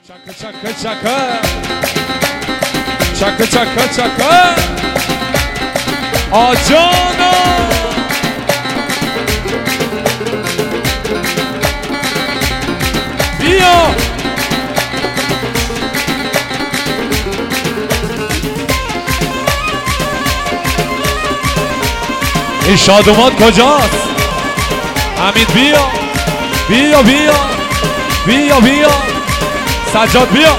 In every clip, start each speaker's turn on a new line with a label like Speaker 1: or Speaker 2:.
Speaker 1: چکه چکه چکه چکه چکه چکه آجانا بیا این شادومات کجاست؟ حمید بیا بیا بیا بیا بیا سجاد بیا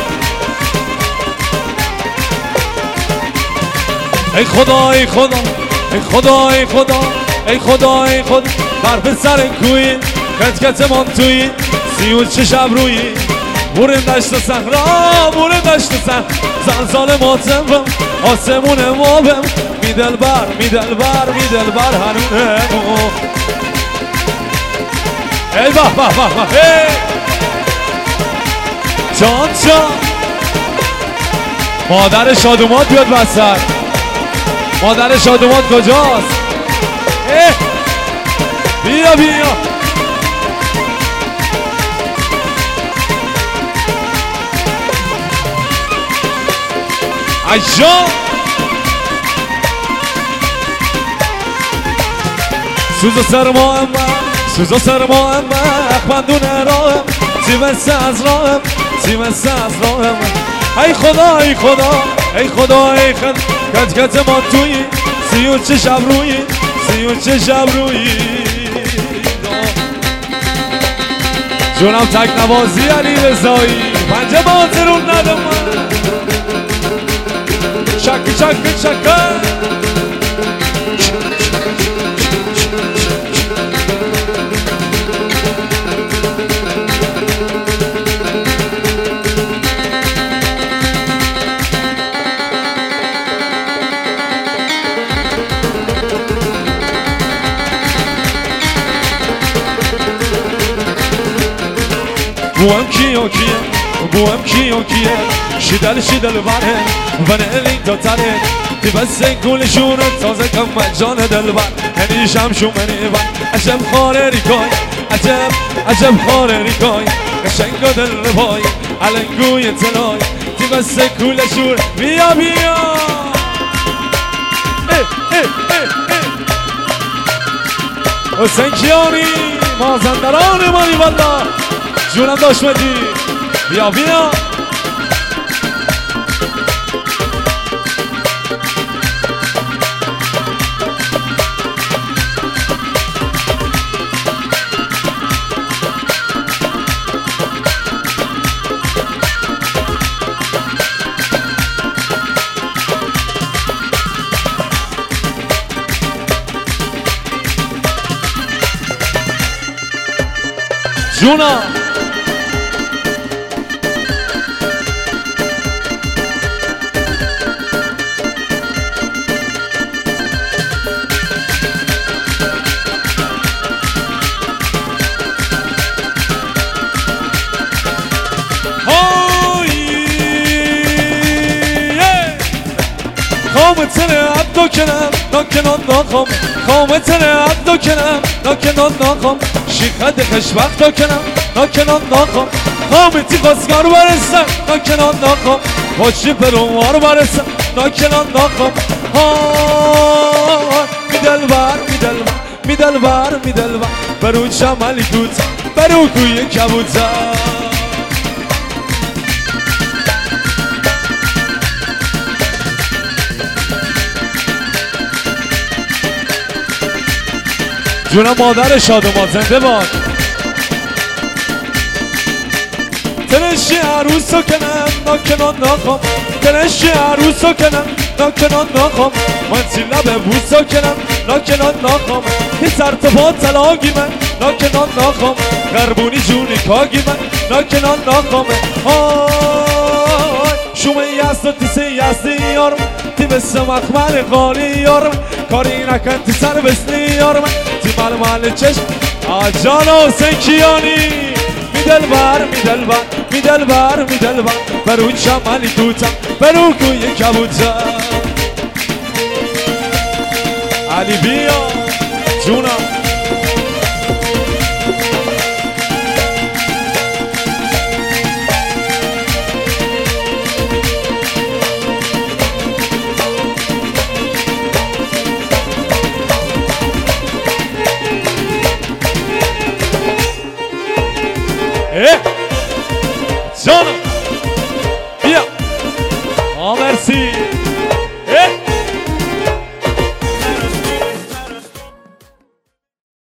Speaker 1: ای خدا ای خدا ای خدا ای خدا ای خدا ای خدا بر پسر کوی کت کت من توی 36 شب روی بورن دشت صحرا بورن دشت صحرا زلزال ماتم آسمون مابم میدل بر هنونه ای به به به به جان جان مادر شادومات بیاد وسط مادر شادومات کجاست؟ بیا بیا عجان سوز و سرماهم سوز و سرماهم اخمندون راهم تیمسته از راهم تیمسته از راهم ای خدا ای خدا ای خدا ای خدا کت کت ما توی 36 شب روی 36 شب روی جونم تک نوازی علی رضایی پنجه بازرون ندم شک شک شک بوام کیو کیه بوام کیو کیه شدل شدل بره ونلی تا تره دی بس گل شون تازه کم جان دل بر هنیشم شو منی بر عجب خاره ریکای عجب خاره ریکای قشنگ دل ربای علنگوی تلای دی بس گل شون بیا بیا حسین کیانی مازندران مانی والله جونم داشمدی بیا بیا جونم خامتنه عدو کنم ناکنان ناخم شیخد خشبخت دو کنم ناکنان ناخم خامتی خواستگار برسم ناکنان ناخم پاچی پروار برسم ناکنان ناخم میدل بر برو چملی کوت برو کوی کبوتر جونم مادر شادومات زنده باد تنشی عروس رو کنم ناکنان ناخم تنشی عروس رو کنم ناکنان ناخم من سیلا به بوس رو کنم ناکنان ناخم این سرتفات تلاگی من ناکنان ناخم غربونی جونی کاگی من ناکنان ناخم شومه یست و تیسه یستی یارم تی بسه مخمل قالی یارم کاری نکن تی سر بسنی یارم تی مال چشم آجان حسین کیانی میدل بر برو چملی کوتم برو کوی کبوتر علی بیا جونم اه جانم بیا مرسی